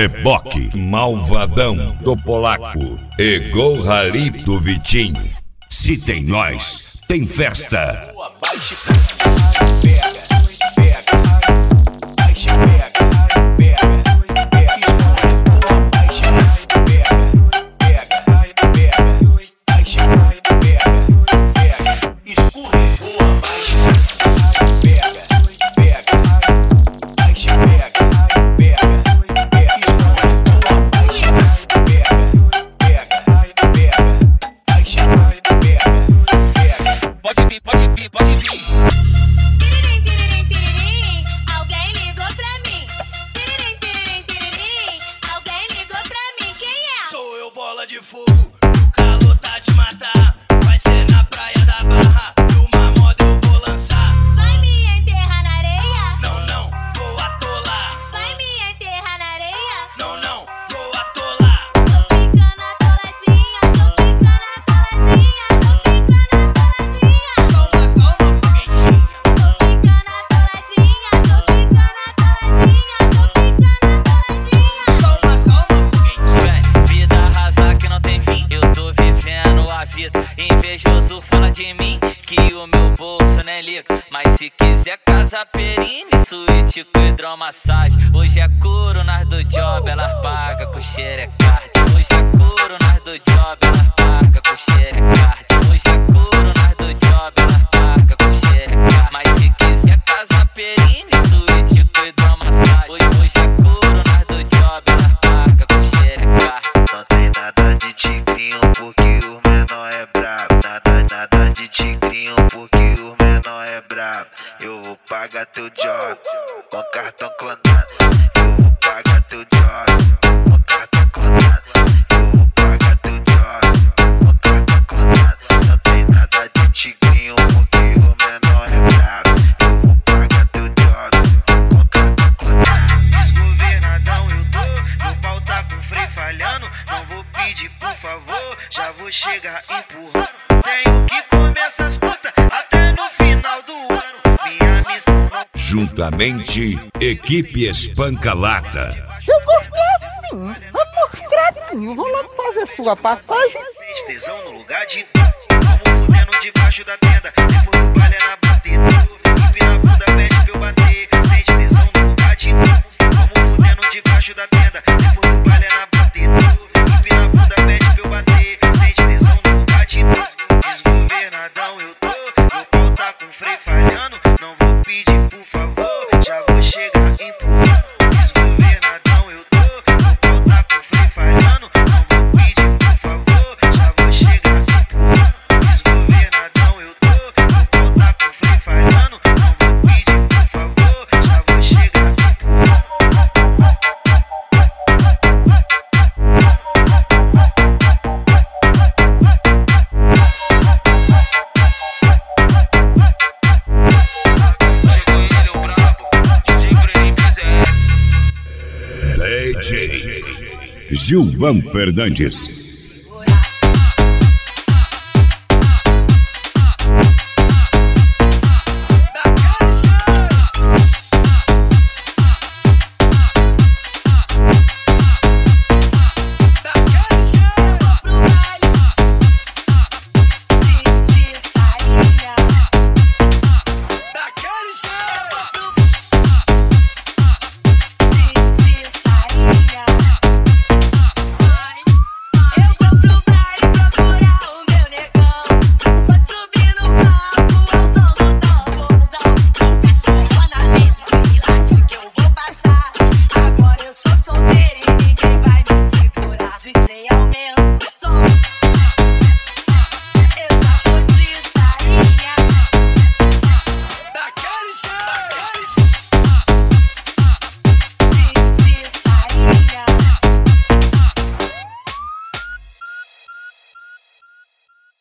Reboque, Malvadão do Polaco e Gol Rally do Vitinho. Se tem nós, tem festa. Pode vir. Alguém ligou pra mim. Alguém ligou pra mim. Quem é? Sou eu, bola de fogo. O calor tá de matar. Vai ser na praia da Barra. E uma moda eu vou lançar. Vai me enterrar na areia? Não, vou atolar. Vai me enterrar na areia? Não, vou atolar. Tô ficando atoladinha. Tô ficando atoladinha. Tô ficando atoladinha. Calma, foguetinho. Tô ficando atoladinha. Tô ficando atoladinha. Tô ficando atoladinha. Calma, foguetinho. Vida arrasar que não tem fim, eu tô vivendo a vida. Invejoso fala de mim que o meu bolso nem liga. Mas se quiser casa perine, suíte com hidromassagem. Hoje é couro, nós do job, elas pagam com xerecard. Hoje é couro, nós do job, elas pagam com xerecard. Hoje é couro, nós do job, elas pagam com xerecard. Mas se quiser casa perine, suíte com hidromassagem. Hoje é couro, nós do job, elas pagam com xerecard. Não tem nada de tigrinho porque o menor é brabo. Nada de tigrinho porque o menor é brabo. Eu vou pagar teu job com cartão clonado. Eu vou pagar teu job com cartão clonado. Eu vou pagar teu job com cartão clonado. Não tem nada de tigrinho porque o menor é brabo. Eu vou pagar teu job com cartão clonado. Desgovernadão eu tô, meu pau tá com freio falhando. Não vou pedir por favor, já vou chegar empurrando. Tenho que comer essas putas até no final do ano. Minha missão não... Juntamente, equipe Espanca-Lata. Eu gostei assim, amostradinho. Vou logo fazer sua passagem. Sem tesão no lugar de vamos fudendo debaixo da tenda. Depois do baile é na batida. Empina a bunda, pede pra eu bater. Sem tesão no lugar de vamos fudendo debaixo da tenda. Depois do baile é na batida. Empina a bunda, pede pra eu bater. Sem tesão no lugar de desgovernadão eu tô. Meu pau tá com freio falhando. Não vou pedir por favor, já vou chegar empurrando. Desgovernadão eu tô. Meu pau tá com freio falhando. Não vou pedir por favor, já vou chegar empurrando. Desgovernadão eu tô. Meu pau tá com freio falhando. Não vou pedir por favor, já vou chegar empurrando. Chegou ele, o brabo, DJ Brenin PZS. DJ Gilvan Fernandes.